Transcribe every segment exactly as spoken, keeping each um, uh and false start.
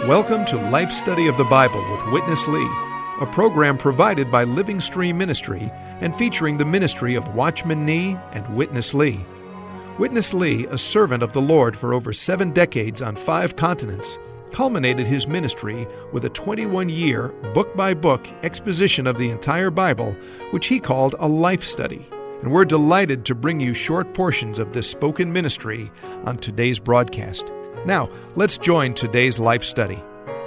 Welcome to Life Study of the Bible with Witness Lee, a program provided by Living Stream Ministry and featuring the ministry of Watchman Nee and Witness Lee. Witness Lee, a servant of the Lord for over seven decades on five continents, culminated his ministry with a twenty-one-year, book-by-book exposition of the entire Bible, which he called a life study. And we're delighted to bring you short portions of this spoken ministry on today's broadcast. Now, let's join today's life study.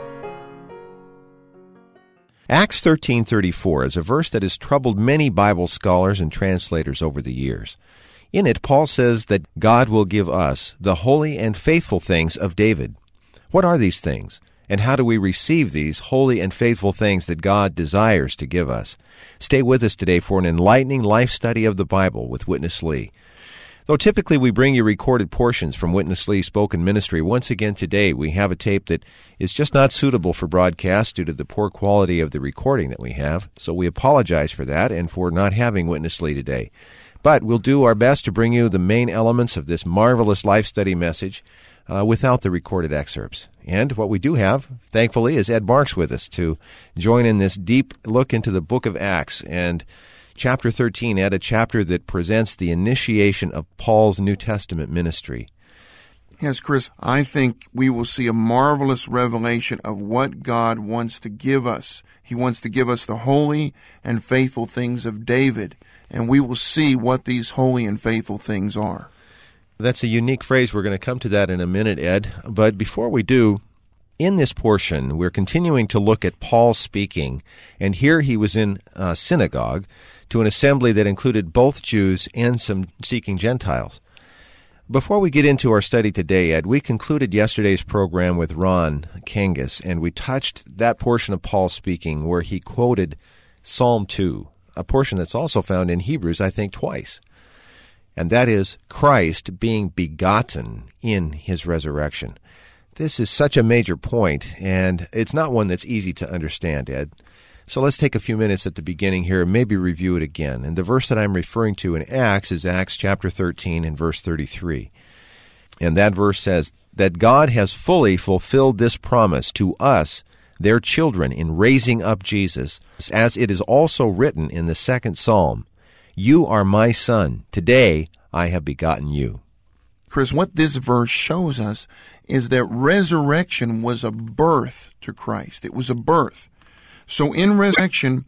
Acts thirteen thirty-four is a verse that has troubled many Bible scholars and translators over the years. In it, Paul says that God will give us the holy and faithful things of David. What are these things? And how do we receive these holy and faithful things that God desires to give us? Stay with us today for an enlightening life study of the Bible with Witness Lee. Though typically we bring you recorded portions from Witness Lee's spoken ministry, once again today we have a tape that is just not suitable for broadcast due to the poor quality of the recording that we have. So we apologize for that and for not having Witness Lee today. But we'll do our best to bring you the main elements of this marvelous life study message uh, without the recorded excerpts. And what we do have, thankfully, is Ed Marks with us to join in this deep look into the book of Acts. And Chapter thirteen, Ed, a chapter that presents the initiation of Paul's New Testament ministry. Yes, Chris, I think we will see a marvelous revelation of what God wants to give us. He wants to give us the holy and faithful things of David, and we will see what these holy and faithful things are. That's a unique phrase. We're going to come to that in a minute, Ed. But before we do, in this portion, we're continuing to look at Paul speaking, and here he was in a synagogue to an assembly that included both Jews and some seeking Gentiles. Before we get into our study today, Ed, we concluded yesterday's program with Ron Kangas, and we touched that portion of Paul speaking where he quoted Psalm two, a portion that's also found in Hebrews, I think, twice. And that is Christ being begotten in his resurrection. This is such a major point, and it's not one that's easy to understand, Ed. So let's take a few minutes at the beginning here and maybe review it again. And the verse that I'm referring to in Acts is Acts chapter thirteen and verse thirty-three. And that verse says that God has fully fulfilled this promise to us, their children, in raising up Jesus, as it is also written in the second psalm, "You are my son, today I have begotten you." Chris, what this verse shows us is that resurrection was a birth to Christ. It was a birth. So in resurrection,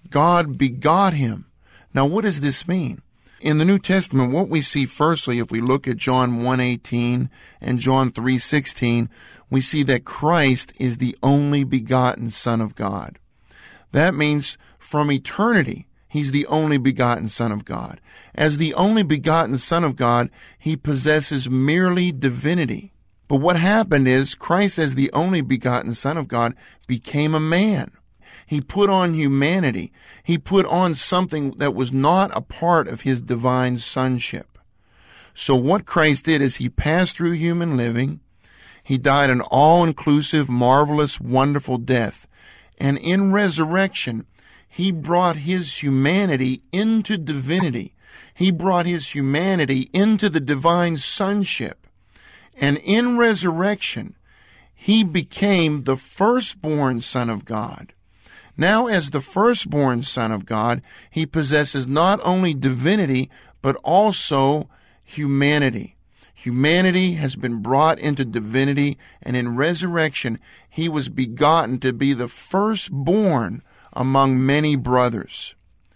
God begot him. Now, what does this mean? In the New Testament, what we see firstly, if we look at John one eighteen and John three sixteen, we see that Christ is the only begotten Son of God. That means from eternity, he's the only begotten Son of God. As the only begotten Son of God, he possesses merely divinity. But what happened is Christ, as the only begotten Son of God, became a man. He put on humanity. He put on something that was not a part of his divine sonship. So what Christ did is he passed through human living. He died an all-inclusive, marvelous, wonderful death. And in resurrection, he brought his humanity into divinity. He brought his humanity into the divine sonship. And in resurrection, he became the firstborn Son of God. Now, as the firstborn Son of God, he possesses not only divinity, but also humanity. Humanity has been brought into divinity, and in resurrection, he was begotten to be the firstborn among many brothers.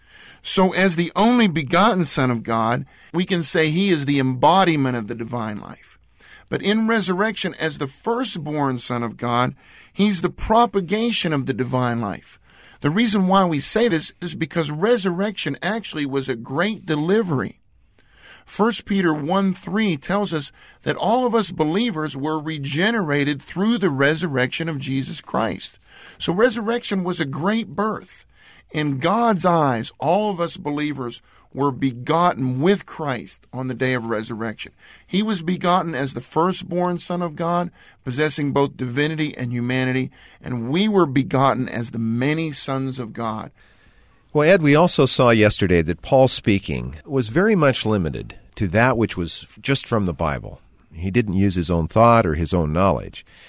So as the only begotten Son of God, we can say he is the embodiment of the divine life. But in resurrection, as the firstborn Son of God, he's the propagation of the divine life. The reason why we say this is because resurrection actually was a great delivery. First Peter one three tells us that all of us believers were regenerated through the resurrection of Jesus Christ. So resurrection was a great birth. In God's eyes, all of us believers were begotten with Christ on the day of resurrection. He was begotten as the firstborn Son of God, possessing both divinity and humanity, and we were begotten as the many sons of God. Well, Ed, we also saw yesterday that Paul's speaking was very much limited to that which was just from the Bible. He didn't use his own thought or his own knowledge.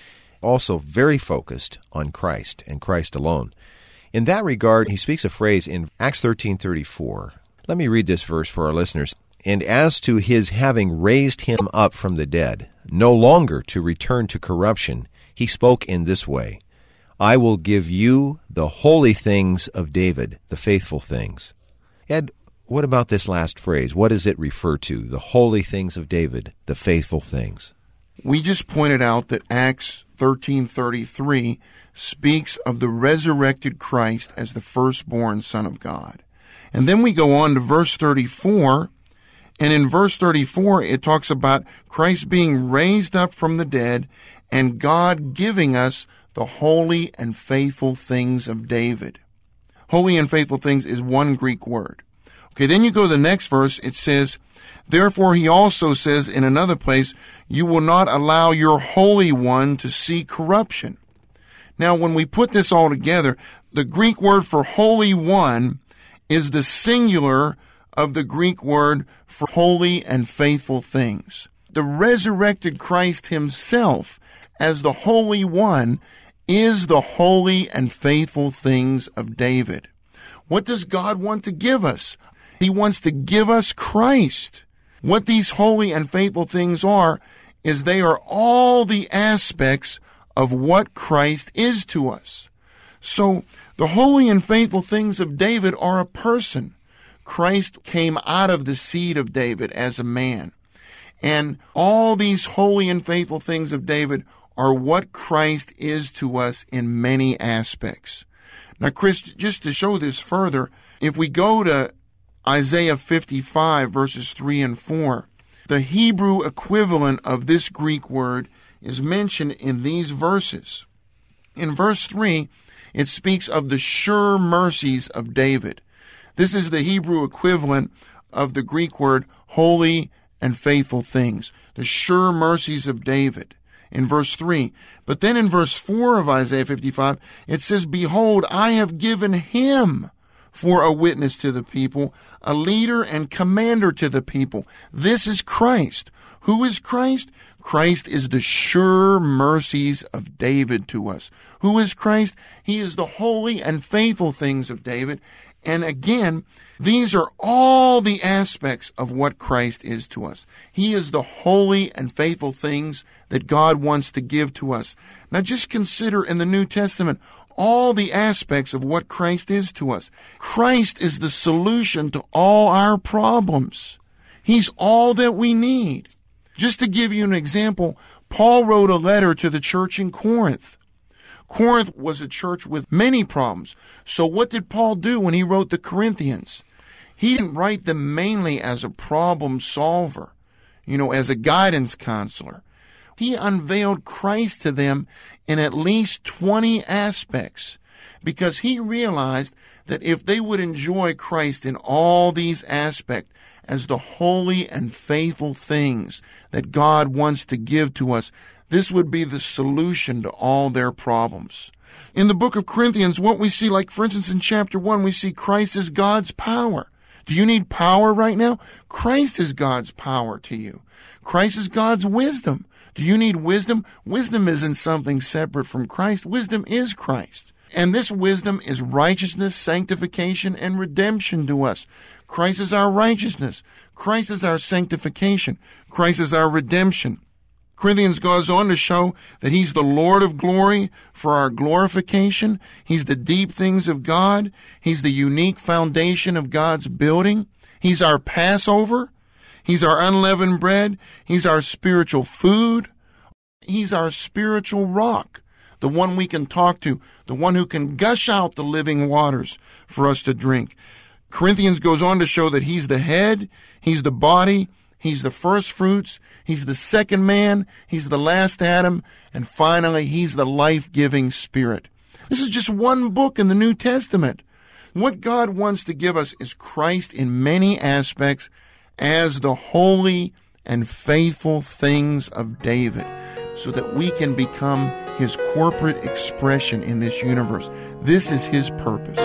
also very focused on Christ and Christ alone. In that regard, he speaks a phrase in Acts thirteen thirty-four. Let me read this verse for our listeners. And as to his having raised him up from the dead, no longer to return to corruption, he spoke in this way, I will give you the holy things of David, the faithful things. Ed, what about this last phrase? What does it refer to? The holy things of David, the faithful things. We just pointed out that Acts thirteen thirty-three speaks of the resurrected Christ as the firstborn Son of God. And then we go on to verse thirty-four, and in verse thirty-four it talks about Christ being raised up from the dead and God giving us the holy and faithful things of David. Holy and faithful things is one Greek word. Okay, then you go to the next verse, it says, therefore he also says in another place, you will not allow your Holy One to see corruption. Now, when we put this all together, the Greek word for Holy One is the singular of the Greek word for holy and faithful things. The resurrected Christ himself, as the Holy One, is the holy and faithful things of David. What does God want to give us? He wants to give us Christ. What these holy and faithful things are, is they are all the aspects of what Christ is to us. So, the holy and faithful things of David are a person. Christ came out of the seed of David as a man. And all these holy and faithful things of David are what Christ is to us in many aspects. Now, Chris, just to show this further, if we go to Isaiah fifty-five, verses three and four, the Hebrew equivalent of this Greek word is mentioned in these verses. In verse three, it speaks of the sure mercies of David. This is the Hebrew equivalent of the Greek word holy and faithful things, the sure mercies of David. In verse three. But then in verse four of Isaiah fifty-five, it says, behold, I have given him for a witness to the people, a leader and commander to the people. This is Christ. Who is Christ? Christ is the sure mercies of David to us. Who is Christ? He is the holy and faithful things of David. And again, these are all the aspects of what Christ is to us. He is the holy and faithful things that God wants to give to us. Now just consider in the New Testament all the aspects of what Christ is to us. Christ is the solution to all our problems. He's all that we need. Just to give you an example, Paul wrote a letter to the church in Corinth. Corinth was a church with many problems. So what did Paul do when he wrote the Corinthians? He didn't write them mainly as a problem solver, you know, as a guidance counselor. He unveiled Christ to them in at least twenty aspects, because he realized that if they would enjoy Christ in all these aspects as the holy and faithful things that God wants to give to us, this would be the solution to all their problems. In the book of Corinthians, what we see, like for instance in chapter one, we see Christ as God's power. Do you need power right now? Christ is God's power to you. Christ is God's wisdom. Do you need wisdom? Wisdom isn't something separate from Christ. Wisdom is Christ. And this wisdom is righteousness, sanctification, and redemption to us. Christ is our righteousness. Christ is our sanctification. Christ is our redemption. Corinthians goes on to show that he's the Lord of glory for our glorification. He's the deep things of God. He's the unique foundation of God's building. He's our Passover. He's our unleavened bread. He's our spiritual food. He's our spiritual rock, the one we can talk to, the one who can gush out the living waters for us to drink. Corinthians goes on to show that he's the head, he's the body, he's the first fruits, he's the second man, he's the last Adam, and finally, he's the life-giving Spirit. This is just one book in the New Testament. What God wants to give us is Christ in many aspects as the holy and faithful things of David, so that we can become his corporate expression in this universe. This is his purpose.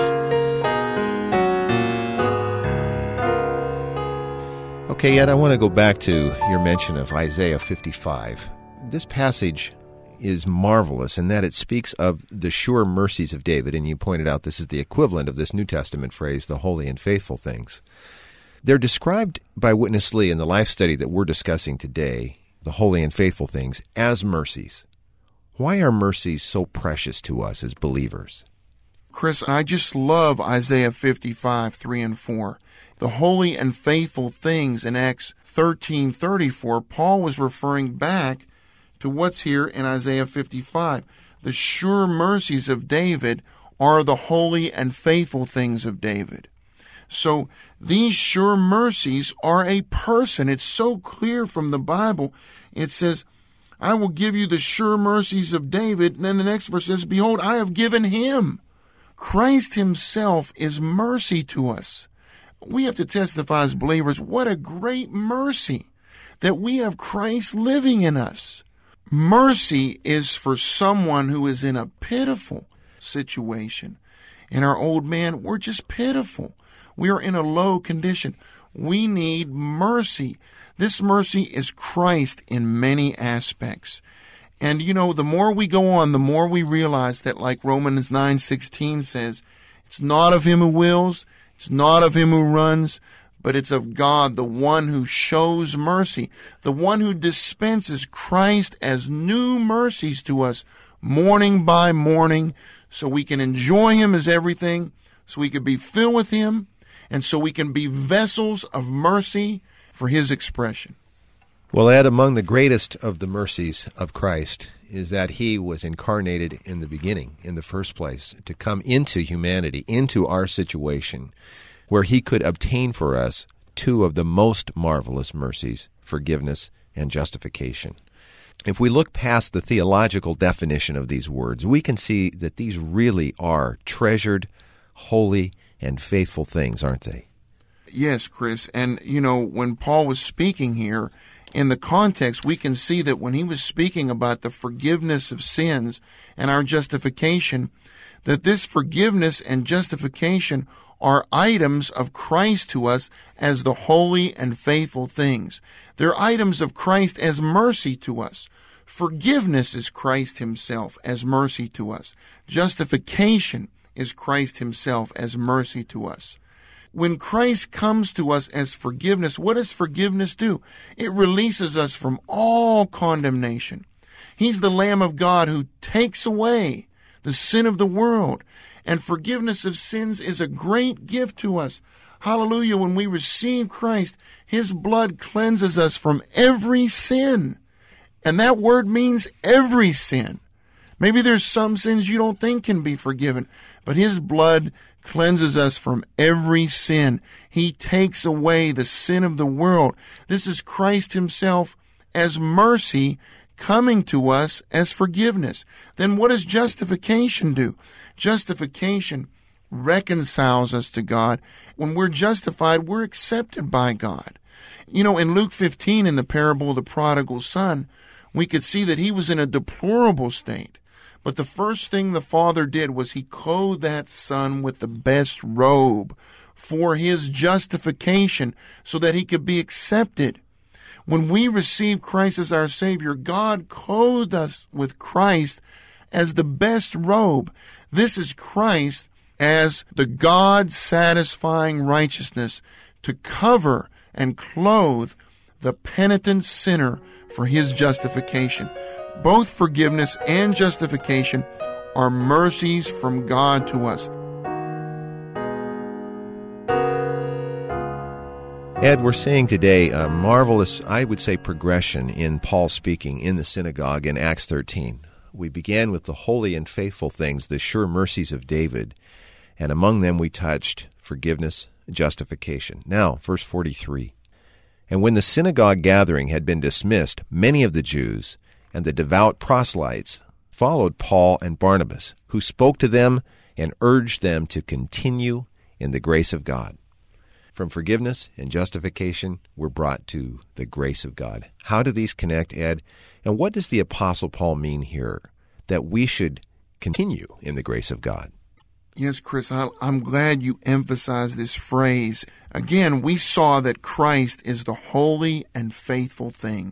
Okay, Ed, I want to go back to your mention of Isaiah fifty-five. This passage is marvelous in that it speaks of the sure mercies of David, and you pointed out this is the equivalent of this New Testament phrase, the holy and faithful things. They're described by Witness Lee in the life study that we're discussing today, the holy and faithful things, as mercies. Why are mercies so precious to us as believers? Chris, I just love Isaiah fifty-five, three and four. The holy and faithful things in Acts thirteen thirty-four, Paul was referring back to what's here in Isaiah fifty-five. The sure mercies of David are the holy and faithful things of David. So these sure mercies are a person. It's so clear from the Bible. It says, I will give you the sure mercies of David. And then the next verse says, behold, I have given him. Christ himself is mercy to us. We have to testify as believers, what a great mercy that we have Christ living in us. Mercy is for someone who is in a pitiful situation. In our old man, we're just pitiful. We are in a low condition. We need mercy. This mercy is Christ in many aspects. And, you know, the more we go on, the more we realize that, like Romans nine sixteen says, it's not of him who wills, it's not of him who runs, but it's of God, the one who shows mercy, the one who dispenses Christ as new mercies to us morning by morning, so we can enjoy him as everything, so we can be filled with him, and so we can be vessels of mercy for his expression. Well, Ed, among the greatest of the mercies of Christ is that he was incarnated in the beginning, in the first place, to come into humanity, into our situation, where he could obtain for us two of the most marvelous mercies, forgiveness and justification. If we look past the theological definition of these words, we can see that these really are treasured, holy, and faithful things, aren't they? Yes, Chris. And, you know, when Paul was speaking here, in the context, we can see that when he was speaking about the forgiveness of sins and our justification, that this forgiveness and justification are items of Christ to us as the holy and faithful things. They're items of Christ as mercy to us. Forgiveness is Christ himself as mercy to us. Justification is Christ himself as mercy to us. When Christ comes to us as forgiveness, what does forgiveness do? It releases us from all condemnation. He's the Lamb of God who takes away the sin of the world. And forgiveness of sins is a great gift to us. Hallelujah. When we receive Christ, his blood cleanses us from every sin. And that word means every sin. Maybe there's some sins you don't think can be forgiven, but his blood cleanses us from every sin. He takes away the sin of the world. This is Christ himself as mercy coming to us as forgiveness. Then what does justification do? Justification reconciles us to God. When we're justified, we're accepted by God. You know, in Luke fifteen, in the parable of the prodigal son, we could see that he was in a deplorable state. But the first thing the father did was he clothed that son with the best robe for his justification so that he could be accepted. When we receive Christ as our Savior, God clothed us with Christ as the best robe. This is Christ as the God-satisfying righteousness to cover and clothe the penitent sinner for his justification. Both forgiveness and justification are mercies from God to us. Ed, we're seeing today a marvelous, I would say, progression in Paul speaking in the synagogue in Acts thirteen. We began with the holy and faithful things, the sure mercies of David, and among them we touched forgiveness, justification. Now, verse forty-three. And when the synagogue gathering had been dismissed, many of the Jews and the devout proselytes followed Paul and Barnabas, who spoke to them and urged them to continue in the grace of God. From forgiveness and justification, we're brought to the grace of God. How do these connect, Ed? And what does the Apostle Paul mean here, that we should continue in the grace of God? Yes, Chris, I'm glad you emphasized this phrase. Again, we saw that Christ is the holy and faithful things.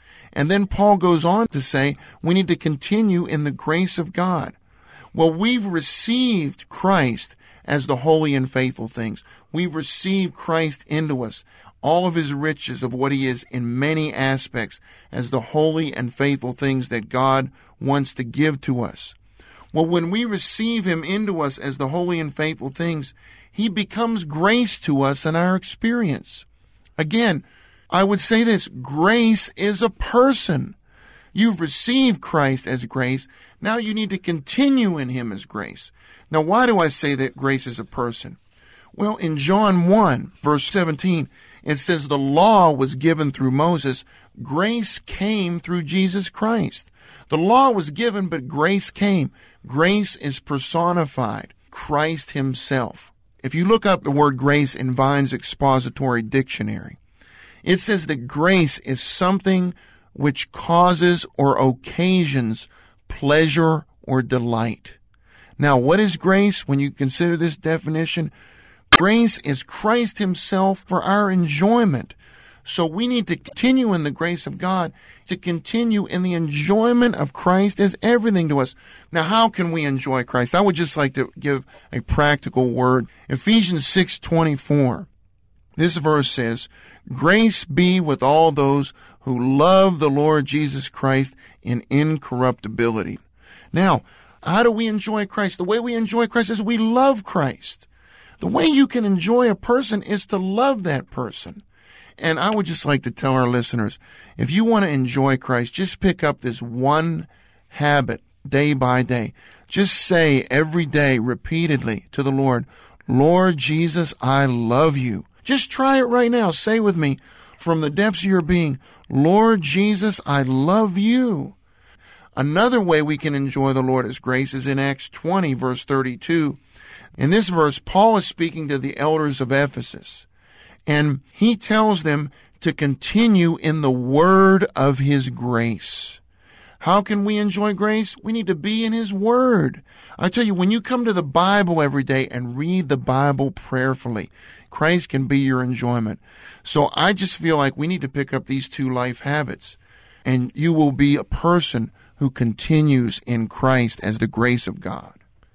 And then Paul goes on to say we need to continue in the grace of God. Well, we've received Christ as the holy and faithful things. We've received Christ into us, all of his riches of what he is in many aspects as the holy and faithful things that God wants to give to us. Well, when we receive him into us as the holy and faithful things, he becomes grace to us in our experience. Again, I would say this, grace is a person. You've received Christ as grace. Now you need to continue in him as grace. Now, why do I say that grace is a person? Well, in John one, verse seventeen, it says the law was given through Moses. Grace came through Jesus Christ. The law was given, but grace came. Grace is personified, Christ himself. If you look up the word grace in Vine's Expository Dictionary, it says that grace is something which causes or occasions pleasure or delight. Now, what is grace when you consider this definition? Grace is Christ himself for our enjoyment. So we need to continue in the grace of God, to continue in the enjoyment of Christ as everything to us. Now, how can we enjoy Christ? I would just like to give a practical word. Ephesians six twenty-four. This verse says, "Grace be with all those who love the Lord Jesus Christ in incorruptibility." Now, how do we enjoy Christ? The way we enjoy Christ is we love Christ. The way you can enjoy a person is to love that person. And I would just like to tell our listeners, if you want to enjoy Christ, just pick up this one habit day by day. Just say every day repeatedly to the Lord, "Lord Jesus, I love you." Just try it right now. Say with me from the depths of your being, "Lord Jesus, I love you." Another way we can enjoy the Lord as grace is in Acts twenty, verse thirty-two. In this verse, Paul is speaking to the elders of Ephesus, and he tells them to continue in the word of his grace. How can we enjoy grace? We need to be in his word. I tell you, when you come to the Bible every day and read the Bible prayerfully, Christ can be your enjoyment. So I just feel like we need to pick up these two life habits, and you will be a person who continues in Christ as the grace of God.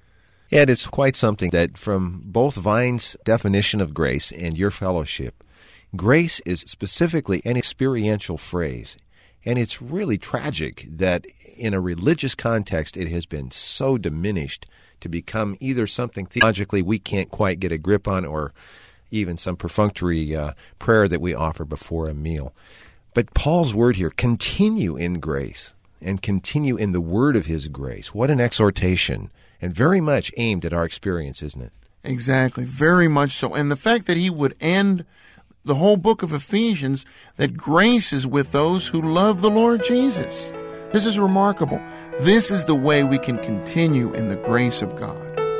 Ed, it's quite something that from both Vine's definition of grace and your fellowship, grace is specifically an experiential phrase. And it's really tragic that in a religious context it has been so diminished to become either something theologically we can't quite get a grip on or even some perfunctory uh, prayer that we offer before a meal. But Paul's word here, continue in grace and continue in the word of his grace. What an exhortation, and very much aimed at our experience, isn't it? Exactly, very much so. And the fact that he would end the whole book of Ephesians, that grace is with those who love the Lord Jesus. This is remarkable. This is the way we can continue in the grace of God.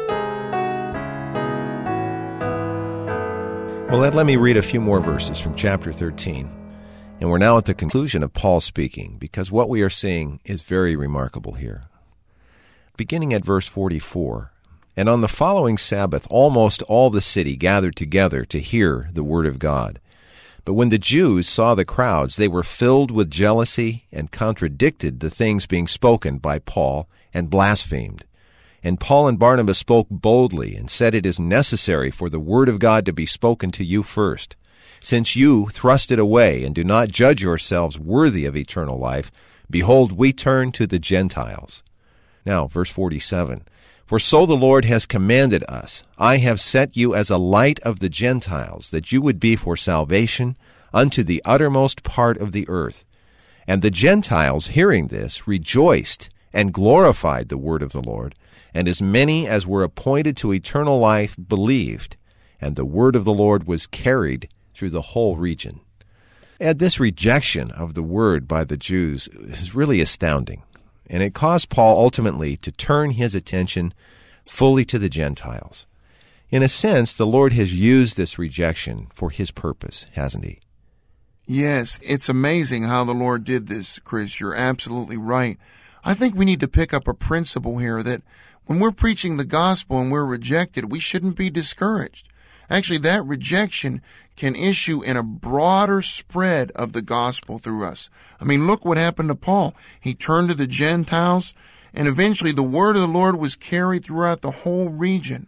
Well, Ed, let me read a few more verses from chapter thirteen. And we're now at the conclusion of Paul speaking, because what we are seeing is very remarkable here. Beginning at verse forty-four, "And on the following Sabbath almost all the city gathered together to hear the word of God. But when the Jews saw the crowds, they were filled with jealousy and contradicted the things being spoken by Paul and blasphemed. And Paul and Barnabas spoke boldly and said, 'It is necessary for the word of God to be spoken to you first. Since you thrust it away and do not judge yourselves worthy of eternal life, behold, we turn to the Gentiles.'" Now, verse forty-seven, "For so the Lord has commanded us, I have set you as a light of the Gentiles, that you would be for salvation unto the uttermost part of the earth. And the Gentiles, hearing this, rejoiced and glorified the word of the Lord. And as many as were appointed to eternal life believed, and the word of the Lord was carried through the whole region." And this rejection of the word by the Jews is really astounding. And it caused Paul ultimately to turn his attention fully to the Gentiles. In a sense, the Lord has used this rejection for his purpose, hasn't he? Yes, it's amazing how the Lord did this, Chris. You're absolutely right. I think we need to pick up a principle here that when we're preaching the gospel and we're rejected, we shouldn't be discouraged. Actually, that rejection can issue in a broader spread of the gospel through us. I mean, look what happened to Paul. He turned to the Gentiles, and eventually the word of the Lord was carried throughout the whole region.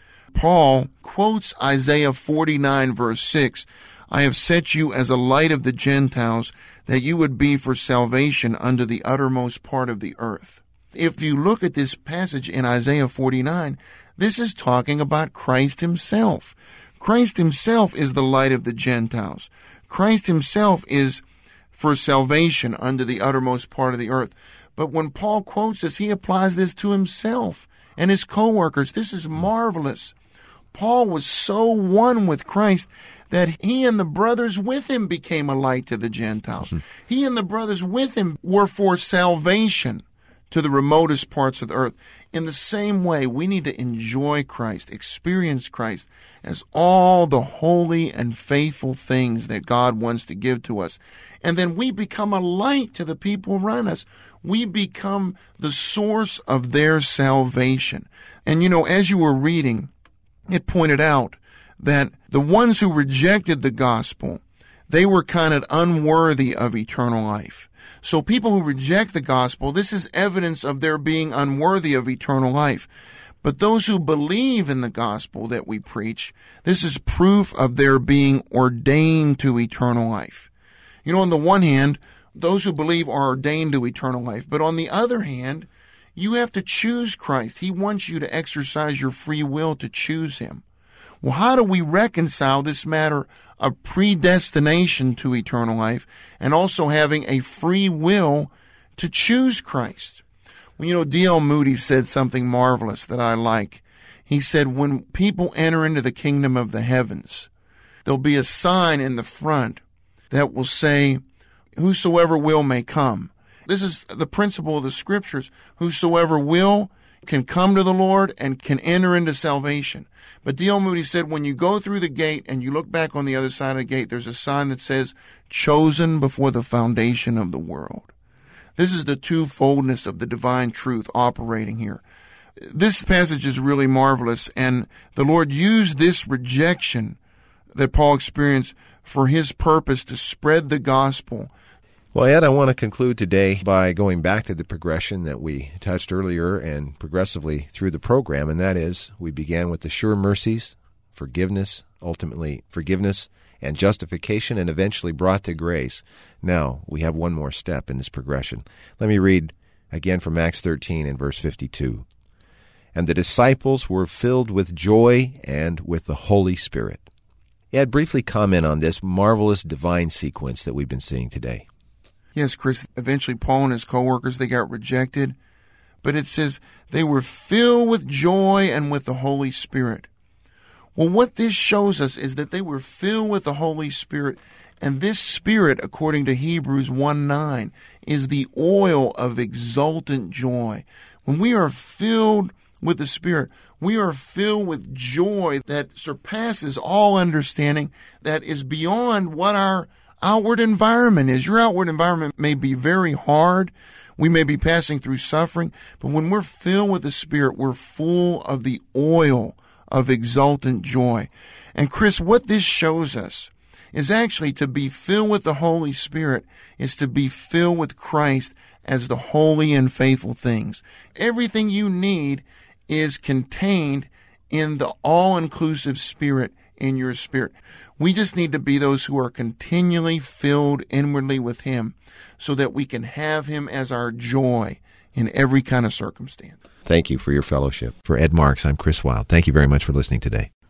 Paul quotes Isaiah forty-nine, verse six, I have set you as a light of the Gentiles, that you would be for salvation unto the uttermost part of the earth. If you look at this passage in Isaiah forty-nine, this is talking about Christ himself. Christ himself is the light of the Gentiles. Christ himself is for salvation unto the uttermost part of the earth. But when Paul quotes this, he applies this to himself and his co-workers. This is marvelous. Paul was so one with Christ that he and the brothers with him became a light to the Gentiles. Mm-hmm. He and the brothers with him were for salvation to the remotest parts of the earth. In the same way, we need to enjoy Christ, experience Christ as all the holy and faithful things that God wants to give to us. And then we become a light to the people around us. We become the source of their salvation. And you know, as you were reading, it pointed out that the ones who rejected the gospel, they were counted unworthy of eternal life. So people who reject the gospel, this is evidence of their being unworthy of eternal life. But those who believe in the gospel that we preach, this is proof of their being ordained to eternal life. You know, on the one hand, those who believe are ordained to eternal life. But on the other hand, you have to choose Christ. He wants you to exercise your free will to choose him. Well, how do we reconcile this matter of predestination to eternal life and also having a free will to choose Christ? Well, you know, D L Moody said something marvelous that I like. He said, when people enter into the kingdom of the heavens, there'll be a sign in the front that will say, whosoever will may come. This is the principle of the scriptures. Whosoever will can come to the Lord and can enter into salvation. But D L Moody said, when you go through the gate and you look back on the other side of the gate, there's a sign that says, chosen before the foundation of the world. This is the twofoldness of the divine truth operating here. This passage is really marvelous, and the Lord used this rejection that Paul experienced for his purpose to spread the gospel. Well, Ed, I want to conclude today by going back to the progression that we touched earlier and progressively through the program, and that is we began with the sure mercies, forgiveness, ultimately forgiveness and justification, and eventually brought to grace. Now, we have one more step in this progression. Let me read again from Acts thirteen and verse fifty-two. And the disciples were filled with joy and with the Holy Spirit. Ed, briefly comment on this marvelous divine sequence that we've been seeing today. Yes, Chris, eventually Paul and his co-workers, they got rejected. But it says they were filled with joy and with the Holy Spirit. Well, what this shows us is that they were filled with the Holy Spirit. And this Spirit, according to Hebrews one nine, is the oil of exultant joy. When we are filled with the Spirit, we are filled with joy that surpasses all understanding, that is beyond what our outward environment is. Your outward environment may be very hard. We may be passing through suffering, but when we're filled with the Spirit, we're full of the oil of exultant joy. And Chris, what this shows us is actually to be filled with the Holy Spirit is to be filled with Christ as the holy and faithful things. Everything you need is contained in the all-inclusive Spirit in your spirit. We just need to be those who are continually filled inwardly with Him so that we can have Him as our joy in every kind of circumstance. Thank you for your fellowship. For Ed Marks, I'm Chris Wilde. Thank you very much for listening today.